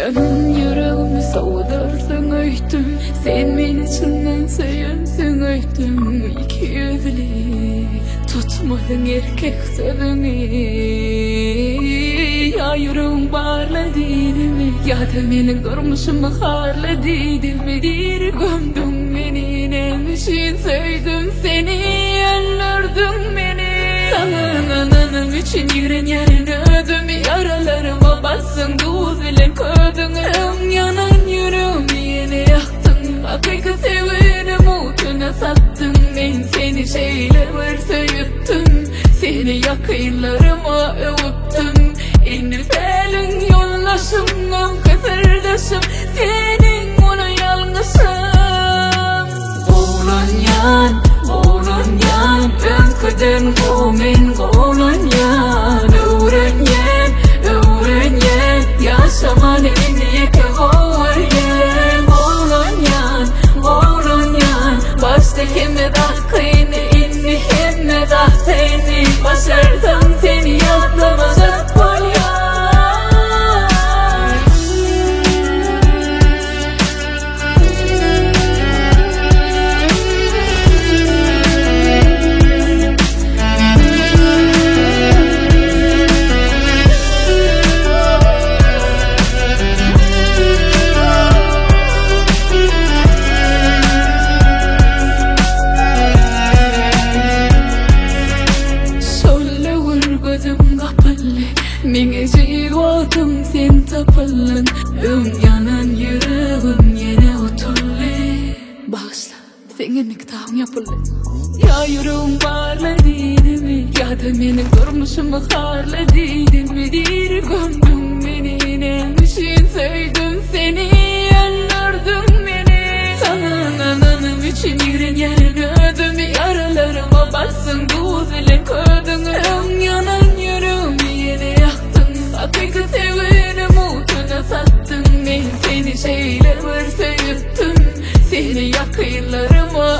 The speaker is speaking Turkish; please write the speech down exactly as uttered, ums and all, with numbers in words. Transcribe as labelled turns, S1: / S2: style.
S1: Canım yüreğimi soğudursın öydüm. Sen beni çından söyünsün öydüm. İki yüzlü tutmadın erkek sözünü. Ya yüreğim barla değdi mi? Ya da benim durmuşumu harla değdi mi? Bir gömdün beni, neymişin söydüm seni, öldürdün beni. Sana nananım için yüren yerin ödüm. Yaralarıma bassın duz bilen ködün. Ön yanan yüreğimi yine yaktın. Hakiki sevenim utuna sattın. Ben seni şeyler söyüttüm. Seni yakınlarıma övüttüm. İnil belin yollaşımım kısırdaşım. Senin onu yalnızım. Oğlan yan, oğlan yan, önküden kumin oğlan yan. Öğrenyen, öğrenyen, yaşaman indiyeke öğrenyen. Oğlan yan, oğlan yan, başta kime dakkıyını indi hemme dakkıyını. Başardım seni yadlamayacak polyan. Mine jivadım sen tapalın. Ön yanan yüreğim yine oturlu. Bağışla, senin miktahın yapılı. Ya yüreğim barla değdi mi? Ya da benim durmuşumu harla değdi mi? Bir gömdün beni, neymişin söydüm seni, öldürdün beni. Sana nananım için yüren yerin ödüm. Yaralarıma bassın duz bilen ködün. Ön yanan yüreğimi yine yaktın. Hakiki sevenim utuna sattın. Ben seni şeyler söyüttüm. Seni yakınlarıma